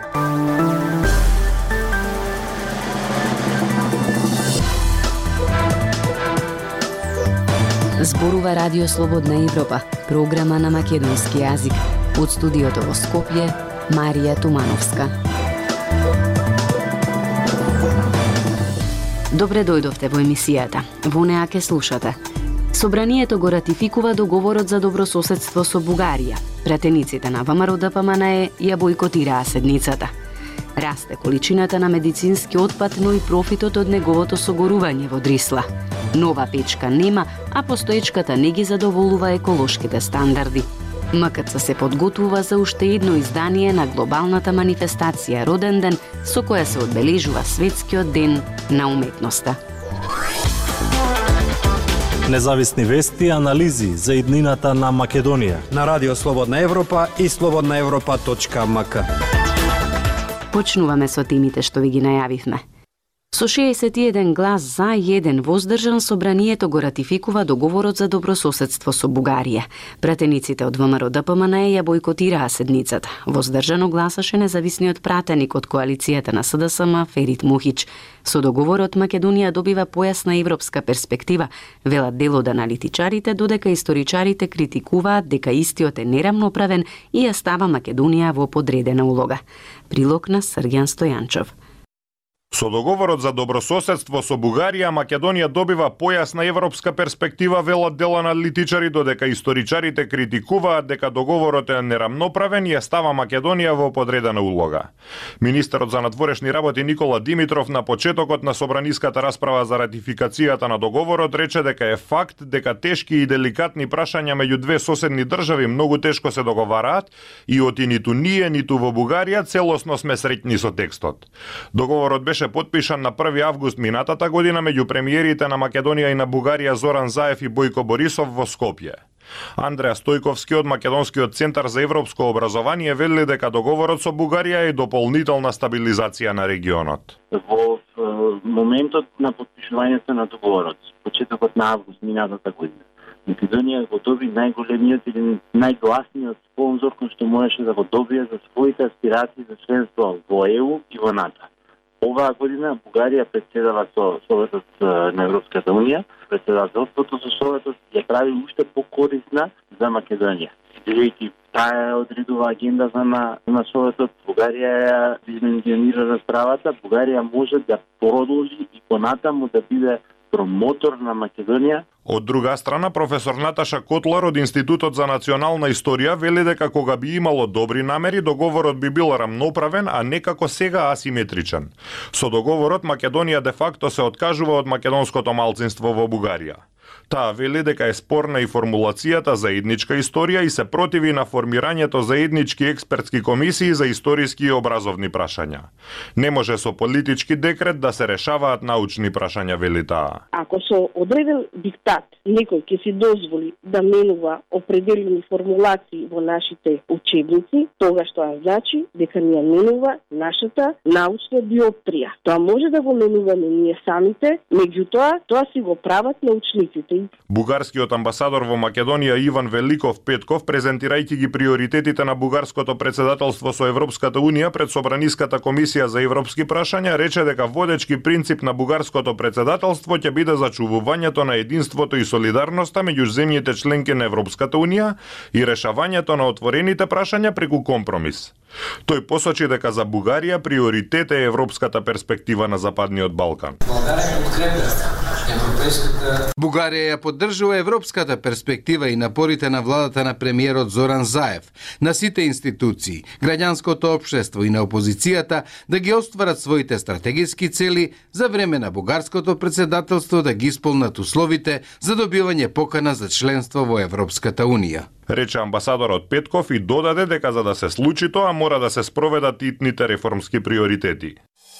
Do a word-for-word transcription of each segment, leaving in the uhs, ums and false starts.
Зборува Радио Слободна Европа, програма на македонски јазик. Од студиото во Скопје, Марија Тумановска. Добре дојдовте во емисијата. Во неа ке слушате. Собранието го ратификува договорот за добрососедство со Бугарија. Пратениците на ВМРО-ДПМНЕ ја бойкотираа седницата. Расте количината на медицински отпад, но и профитот од неговото согорување во Дрисла. Нова печка нема, а постоечката не ги задоволува еколошките стандарди. МКЦ се подготвува за уште едно издание на глобалната манифестација Роден ден, со која се одбележува Светскиот ден на уметноста. Независни вести и анализи за иднината на Македонија на Радио Слободна Европа и слободна европа точка ем ка. Почнуваме со темите што ви ги најавивме. Со шеесет и еден глас за и еден воздржан, собранието го ратификува договорот за добрососедство со Бугарија. Пратениците од ВМРО-ДПМНЕ ја бойкотираа седницата. Воздржано гласаше независниот пратеник од коалицијата на СДСМ Ферит Мухич. Со договорот Македонија добива појасна европска перспектива, велат дел од аналитичарите, додека историчарите критикуваат дека истиот е неравноправен и ја става Македонија во подредена улога. Прилог на Срѓан Стојанчов. Со договорот за добрососедство со Бугарија, Македонија добива појасна европска перспектива, велат дел аналитичари, додека историчарите критикуваат дека договорот е неравноправен и ја става Македонија во подредена улога. Министерот за надворешни работи Никола Димитров на почетокот на собраниската расправа за ратификацијата на договорот рече дека е факт дека тешки и деликатни прашања меѓу две соседни држави многу тешко се договараат и оти ниту ние, ниту во Бугарија целосно сме среќни со текстот. Договорот беше подпишан на први август минатата година меѓу премиерите на Македонија и на Бугарија Зоран Заев и Бојко Борисов во Скопје. Андреа Стојковски од Македонскиот центар за европско образование вели дека договорот со Бугарија е дополнителна стабилизација на регионот. Во моментот на подпишувањето на договорот, почетокот на август минатата година, Македонија го доби најголемиот или најгласниот спонзор кој што можеше да го добие за своите аспирации за членство во Е У и во НАТО. Оваа година Бугарија председава со Советот на Европската Унија. Председателството со Советот ја прави уште покорисна за Македонија. Бидејќи таа одредува агенда за на, на Советот, Бугарија ја димензионира расправата, Бугарија може да продолжи и понатаму да биде промотор на Македонија. Од друга страна, професор Наташа Котлар од Институтот за национална историја вели дека кога би имало добри намери, договорот би бил рамноправен, а не како сега асиметричен. Со договорот Македонија де факто се откажува од македонското малцинство во Бугарија. Таа вели дека е спорна и формулацијата за етничка историја и се противи на формирањето за етнички експертски комисии за историски и образовни прашања. Не може со политички декрет да се решаваат научни прашања, вели таа. Ако со одреден диктат некој ќе си дозволи да менува определени формулации во нашите учебници, тогаш тоа значи дека ние менува нашата научна диоптрија. Тоа може да го менуваме ние самите, меѓутоа тоа си го прават научниците. Бугарскиот амбасадор во Македонија Иван Великов Петков, презентирајќи ги приоритетите на бугарското председателство со Европската Унија пред Собраниската комисија за европски прашања, рече дека водечки принцип на бугарското председателство ќе биде зачувувањето на единството и солидарноста меѓу земјите членки на Европската Унија и решавањето на отворените прашања преку компромис. Тој посочи дека за Бугарија приоритет е европската перспектива на Западниот Балкан. Бугарија ја поддржува европската перспектива и напорите на владата на премиерот Зоран Заев, на сите институции, граѓанското општество и на опозицијата да ги остварат своите стратегиски цели за време на бугарското председателство да ги исполнат условите за добивање покана за членство во Европската Унија. Рече амбасадорот Петков и додаде дека за да се случи тоа мора да се спроведат итните реформски приоритети.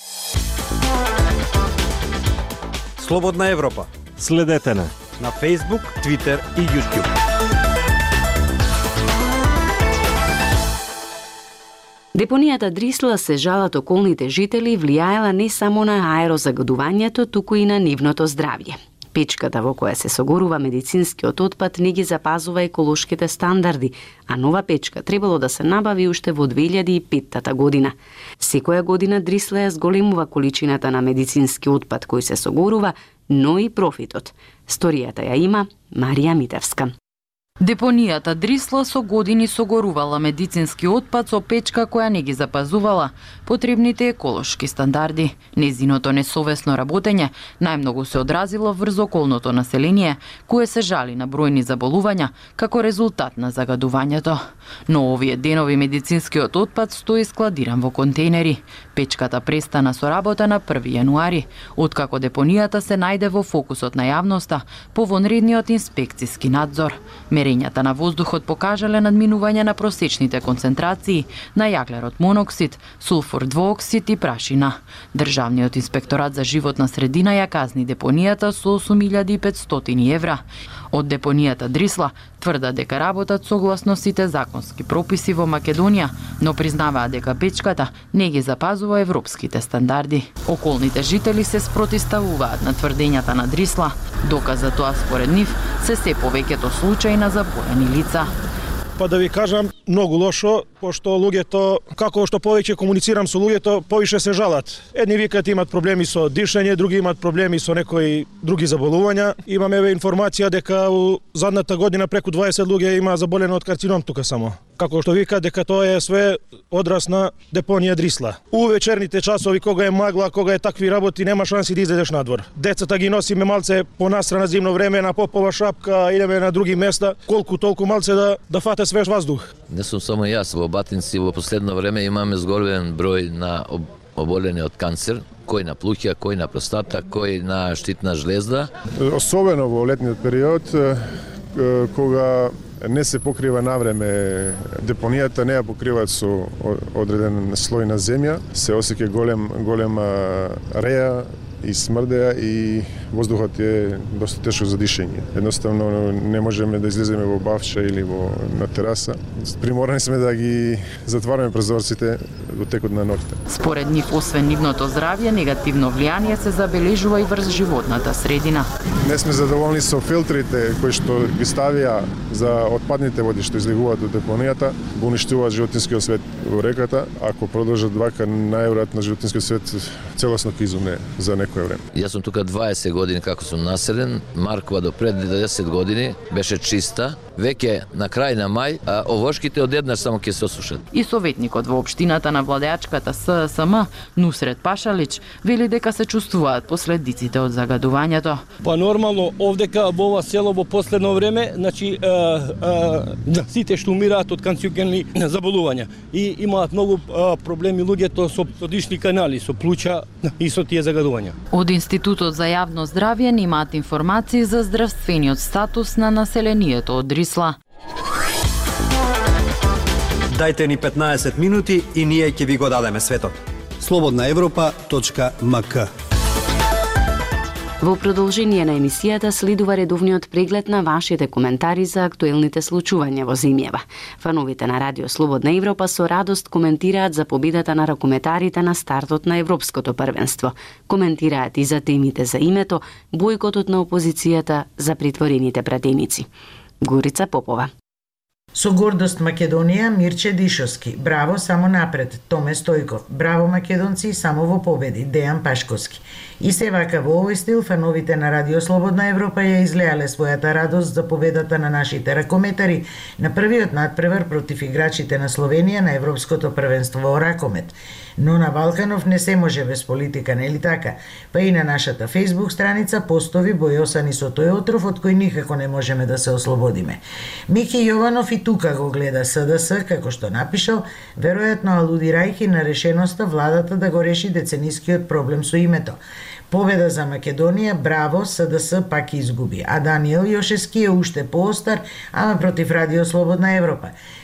Слободна Европа. Следете на на Facebook, Twitter и YouTube. Депонијата Дрисла се жалат околните жители влијаела не само на аерозагадувањето, туку и на нивното здравје. Печката во која се согорува медицинскиот отпад не ги запазува еколошките стандарди, а нова печка требало да се набави уште во две илјади и петта година. Секоја година Дрисла ја зголемува количината на медицински отпад кој се согорува, но и профитот. Сторијата ја има Марија Митевска. Депонијата Дрисла со години согорувала медицински отпад со печка која не ги запазувала потребните еколошки стандарди. Незиното несовесно работење најмногу се одразило врз околното население, кое се жали на бројни заболувања како резултат на загадувањето. Но овие денови медицинскиот отпад стои складиран во контейнери. Печката престана со работа на први јануари, откако депонијата се најде во фокусот на јавноста по вонредниот инспекциски надзор. Мерењата на воздухот покажале надминување на просечните концентрации на јаглерод моноксид, сулфур двооксид и прашина. Државниот инспекторат за животна средина ја казни депонијата со осум илјади и петстотини евра. Од депонијата Дрисла тврдат дека работат согласно сите законски прописи во Македонија, но признаваат дека печката не ги запазува европските стандарди. Околните жители се спротивставуваат на тврдењата на Дрисла. Доказ за тоа според нив се се повеќето случаи на забојани лица. Па да ви кажам, многу лошо, пошто луѓето, како што повеќе комуницирам со луѓето, повише се жалат. Едни викаат имат проблеми со дишење, други имат проблеми со некои други заболувања. Имаме еве информација дека у задната година преку дваесет луѓе има заболено од карцином тука само. Како што викаат дека тоа е све одраз на депонија Дрисла. У вечерните часови кога е магла, кога е такви работи, нема шанси да излезеш надвор. Децата ги носиме малце понастрана зимно време на попова шапка, идеме на други места, колку толку малце да да фате свеж воздух. Не сум само јас, во Батинци во последно време имаме зголемен број на оболени од канцер, кој на плуќа, кој на простата, кој на штитна жлезда. Особено во летниот период, кога не се покрива навреме депонијата, не ја покриваат со одреден слој на земја, се осеќа голем голема реја и смрдеа и воздухот е доста тешко за дишење. Едноставно не можеме да излеземе во бавча или во на тераса. Приморани сме да ги затвараме прозорците во текот на ноќта. Според нив, освен нивното здравје, негативно влијание се забележува и врз животната средина. Не сме задоволни со филтрите кои што ги ставија за отпадните води што излегуваат од депонијата, го уништуваат животинскиот свет во реката. Ако продолжат вака, најверојатно животинскиот свет целосно ќе изумре за некој време. Јас сум тука дваесет години како сум населен. Маркова до пред десет години беше чиста. Веќе на крај на мај, а овошките одеднаш само ќе се осушат. И советникот во општината на владеачката С С М Нусрет Пашалич вели дека се чувствуваат последиците од загадувањето. Па нормално овдека во ова село во последно време, значи е, е, сите што умираат од канцерогенни заболувања и имаат многу е, проблеми луѓето со дишни канали, со плуќа и со тие загадувања. Од Институтот за јавно здравје немаат информации за здравствениот статус на населението од Дрисла. Дајте ни петнаесет минути и ние ќе ви го дадеме светот. слободна европа точка м к. Во продолжение на емисијата следува редовниот преглед на вашите коментари за актуелните случувања во земјава. Фановите на Радио Слободна Европа со радост коментираат за победата на ракометарите на стартот на Европското првенство. Коментираат и за темите за името, бојкотот на опозицијата, за притворените пратеници. Горица Попова. Со гордост Македонија, Мирче Дишовски. Браво, само напред. Томе Стојков. Браво македонци, само во победи. Дејан Пашковски. И се вака во овој стил, фановите на Радио Слободна Европа ја излеале својата радост за победата на нашите ракометари на првиот надпревар против играчите на Словенија на Европското првенство во ракомет. Но на Балканов не се може без политика, нели така? Па и на нашата Facebook страница постови бојосани со тој отров од кој никако не можеме да се ослободиме. Мики Јованов и тука го гледа С Д С, како што напишал, веројатно алудирајќи на решеноста владата да го реши деценискиот проблем со името. Победа за Македонија, браво, С Д С пак изгуби. А Даниел Јошески е уште поостар, ама против Радио Слободна Европа.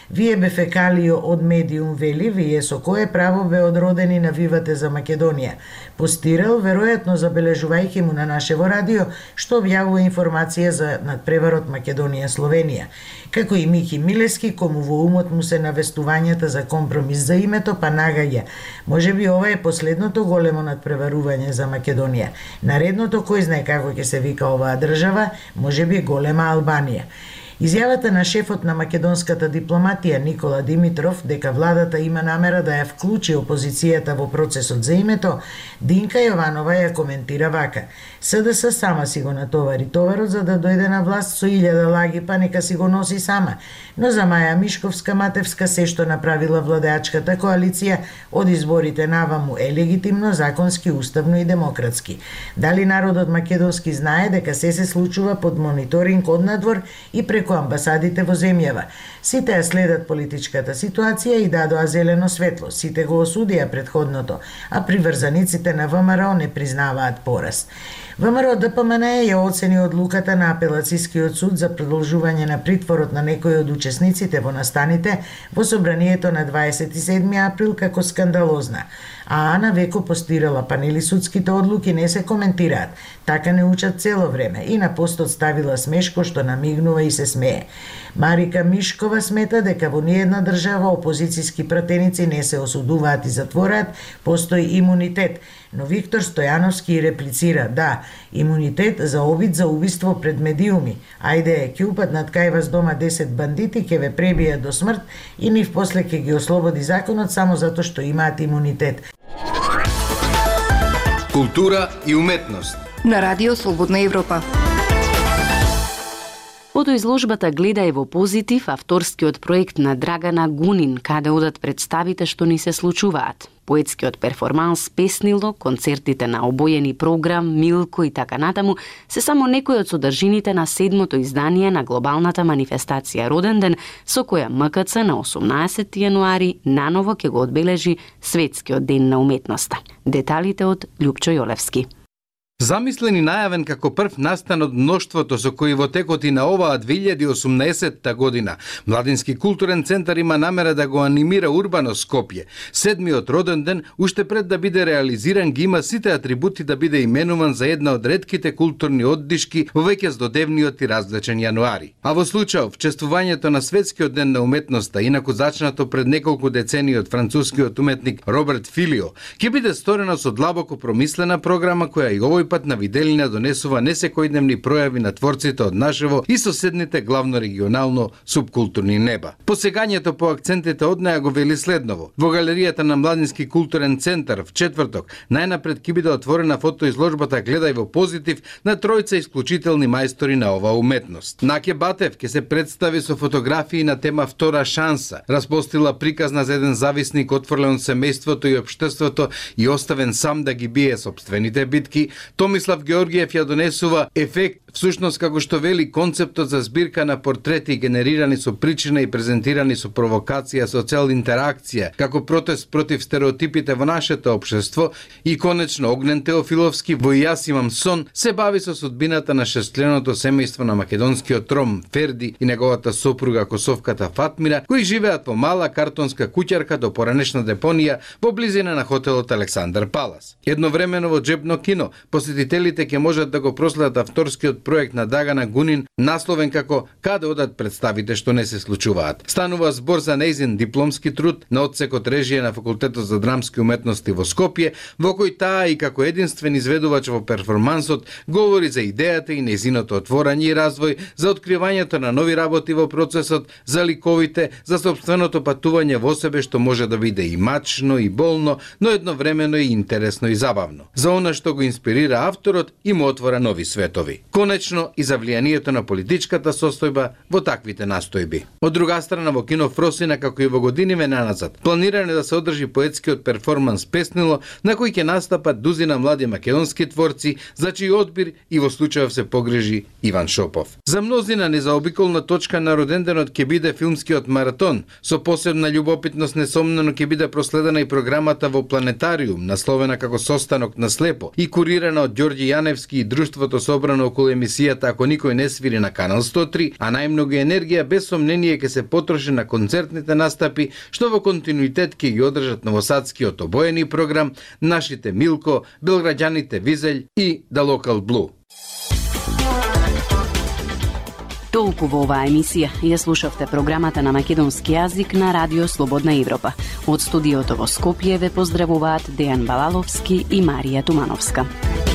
Вие бе фекалио од медиум вели, вие со кое право бе одродени навивате за Македонија. Постирал, веројатно забележувајќи му на нашево радио, што објавува информација за надпреварот Македонија-Словенија. Како и Мики Милески, кому во умот му се навестувањата за компромис за името, па нагаѓа. Може би ова е последното големо надпреварување за Македонија. Наредното кој знае како ќе се вика оваа држава, може би голема Албанија. Изјавата на шефот на македонската дипломатија Никола Димитров дека владата има намера да ја вклучи опозицијата во процесот за името, Динка Јованова ја коментира вака: СДС сама си го натовари товарот за да дојде на власт со илјада лаги, па нека си го носи сама. Но за Маја Мишковска Матевска се што направила владеачката коалиција од изборите наваму е легитимно, законски, уставно и демократски. Дали народот македонски знае дека се се случува под мониторинг од надвор и преку амбасадите во земјава? Сите ја следат политичката ситуација и дадоа зелено светло. Сите го осудија претходното, а приврзаниците на ВМРО не признаваат пораз. ВМРО Д П М Н ја оцени одлуката на апелацискиот суд за продолжување на притворот на некои од учесниците во настаните во собранието на дваесет и седми април како скандалозна. А Ана Веко постирала: панели судските одлуки не се коментираат, така не учат цело време, и на постот ставила смешко што намигнува и се смее. Марика Мишкова смета дека во ниедна држава опозициски пратеници не се осудуваат и затвораат, постои имунитет. Но Виктор Стојановски реплицира: да, имунитет за обид за убиство пред медиуми. Ајде, ќе упаднат кај вас дома десет бандити, ќе ве пребијат до смрт и нив после ќе ги ослободи законот само затоа што имаат имунитет. Култура и уметност на Радио Слободна Европа. Фотоизложбата Гледај во позитив, авторскиот проект на Драгана Гунин, каде одат представите што ни се случуваат. Поетскиот перформанс Песнило, концертите на обојени програм, Милко и така натаму, се само некои од содржините на седмото издание на глобалната манифестација Роден ден, со која М К Ц на осумнаесети јануари наново ќе го одбележи Светскиот ден на уметноста. Деталите од Љупчо Јолевски. Замислен и најавен како прв настан од мноштвото со кои во текот и на оваа две илјади и осумнаесетта година Младински културен центар има намера да го анимира урбано Скопје. Седмиот роден ден, уште пред да биде реализиран, ги има сите атрибути да биде именуван за една од ретките културни оддишки во веќе здодевниот и различен јануари. А во случајов, чествувањето на Светскиот ден на уметноста, инаку зачнато пред неколку децении од францускиот уметник Роберт Филио, ќе биде сторено со длабоко промислена програма која и овој пат на виделина донесува несекојдневни пројави на творците од нашево и соседните главно регионално субкултурни неба. Посегањето по акцентите од неа го вели следново: во галеријата на Младински културен центар в четврток најнапред ќе биде отворена фотоизложбата Гледај во позитив на тројца исклучителни мајстори на оваа уметност. Наке Батев ќе се представи со фотографии на тема Втора шанса, распостила приказна за еден зависник отфрлен од семејството и општеството и оставен сам да ги бие сопствените битки. Томислав Георгиев ја донесува ефект, всушност како што вели концептот за збирка на портрети генерирани со причина и презентирани со провокација, со цел интеракција, како протест против стереотипите во нашето општество. И конечно Огнен Теофиловски во Јас имам сон се бави со судбината на шестчленото семејство на македонскиот ром Ферди и неговата сопруга косовката Фатмира, кои живеат во мала картонска куќарка до поранешна депонија во близина на хотелот Александар Палас. Едновремено во Джебно кино посетителите ќе можат да го проследат авторскиот проект на Драгана Гунин, насловен како Каде одат представите што не се случуваат. Станува збор за нејзин дипломски труд на одсекот режија на Факултетот за драмски уметности во Скопје, во кој таа и како единствен изведувач во перформансот говори за идејата и нејзиното отворање и развој, за откривањето на нови работи во процесот, за ликовите, за сопственото патување во себе што може да биде и мачно и болно, но едновремено и интересно и забавно. За она што го инспирира авторот и му отвора нови светови. Конечно и за влијанието на политичката состојба во таквите настојби. Од друга страна, во кино Фросина, како и во годиниве наназад, планирано да се одржи поетскиот перформанс Песнило, на кој ќе настапат дузина млади македонски творци, за чиј одбир и во случајов се погрежи Иван Шопов. За мнозина незаобиколна точка на роденденот ќе биде филмскиот маратон. Со посебна љубопитност несомнено ќе биде проследена и програмата во Планетариум, насловена како Состанок на слепо и курирана од Ѓорѓи Јаневски и друштвото собрано околу емисијата Ако никој не свири на Канал сто три, а најмногу енергија без сомнение ќе се потроши на концертните настапи, што во континуитет ќе ги одржат новосадскиот обоени програм, нашите Милко, белграѓаните Визелј и The Local Blue. Толку во оваа емисија ја слушавте програмата на македонски јазик на Радио Слободна Европа. Од студиото во Скопје ве поздравуваат Дејан Балаловски и Марија Тумановска.